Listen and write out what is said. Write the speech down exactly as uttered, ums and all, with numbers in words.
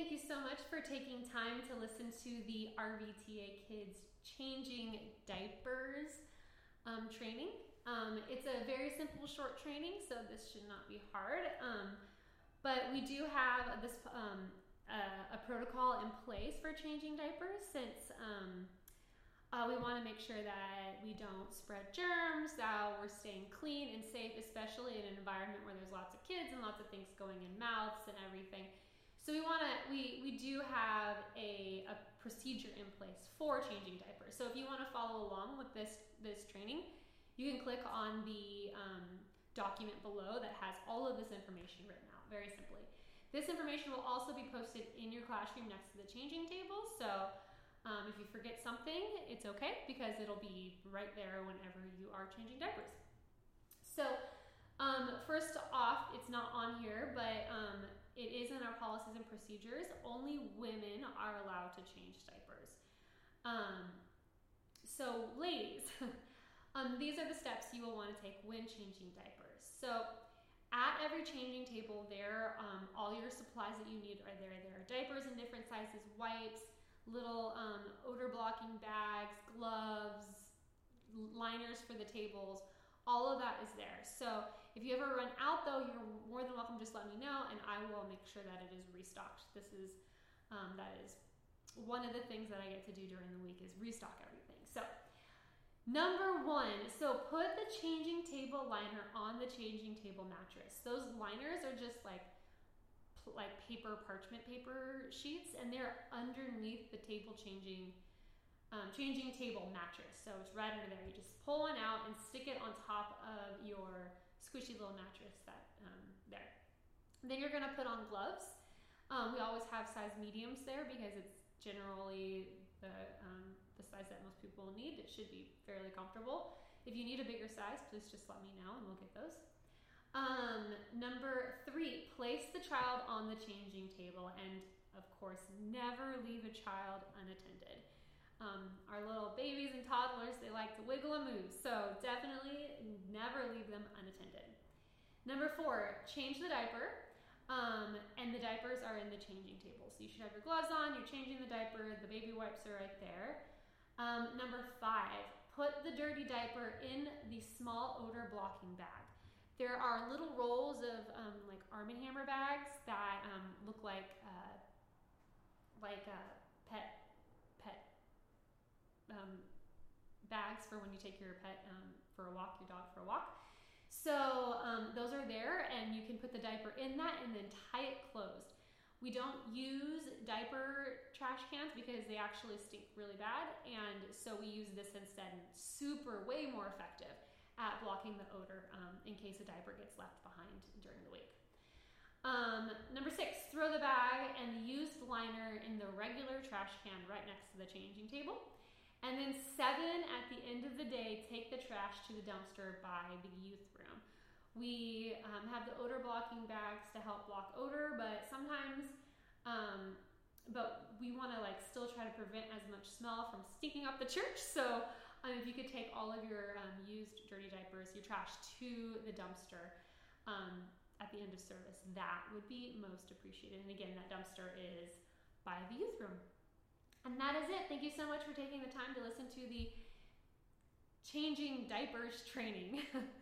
Thank you so much for taking time to listen to the R V T A Kids Changing Diapers um, training. Um, it's a very simple, short training, so this should not be hard. Um, but we do have this um, uh, a protocol in place for changing diapers, since um, uh, we want to make sure that we don't spread germs, that we're staying clean and safe, especially in an environment where there's lots of kids and lots of things going in mouths and everything. So we want to, we, we do have a, a procedure in place for changing diapers. So if you want to follow along with this, this training, you can click on the um, document below that has all of this information written out, very simply. This information will also be posted in your classroom next to the changing table. So um, if you forget something, it's okay, because it'll be right there whenever you are changing diapers. So um, first off, it's not on here, but um, it is in our policies and procedures. Only women are allowed to change diapers. Um, so ladies, um, these are the steps you will want to take when changing diapers. So at every changing table there, um, all your supplies that you need are there. There are diapers in different sizes, wipes, little um, odor blocking bags, gloves, liners for the tables. All of that is there. So if you ever run out though, you're more than welcome to just let me know, and I will make sure that it is restocked. This is, um, that is one of the things that I get to do during the week, is restock everything. So number one, so put the changing table liner on the changing table mattress. Those liners are just like, like paper, parchment paper sheets, and they're underneath the table changing Um, changing table mattress. So it's right under there. You just pull one out and stick it on top of your squishy little mattress that um, there. Then you're going to put on gloves. Um, we always have size mediums there because it's generally the, um, the size that most people need. It should be fairly comfortable. If you need a bigger size, please just let me know and we'll get those. Um, number three, place the child on the changing table, and of course, never leave a child unattended. Um, our little babies and toddlers, they like to wiggle and move, so definitely never leave them unattended. Number four, change the diaper, um, and the diapers are in the changing table. So you should have your gloves on, you're changing the diaper, the baby wipes are right there. Um, number five, put the dirty diaper in the small odor blocking bag. There are little rolls of um, like Arm and Hammer bags that um, look like uh, like a pet pet Um, bags for when you take your pet um, for a walk, your dog for a walk. So um, those are there, and you can put the diaper in that and then tie it closed. We don't use diaper trash cans because they actually stink really bad, and so we use this instead, and super, way more effective at blocking the odor um, in case a diaper gets left behind during the week. Um, number six, throw the bag and the used liner in the regular trash can right next to the changing table. And then seven, at the end of the day, take the trash to the dumpster by the youth room. We um, have the odor blocking bags to help block odor, but sometimes, um, but we want to like still try to prevent as much smell from stinking up the church. So um, if you could take all of your um, used dirty diapers, your trash, to the dumpster um, at the end of service, that would be most appreciated. And again, that dumpster is by the youth room. And that is it. Thank you so much for taking the time to listen to the changing diapers training.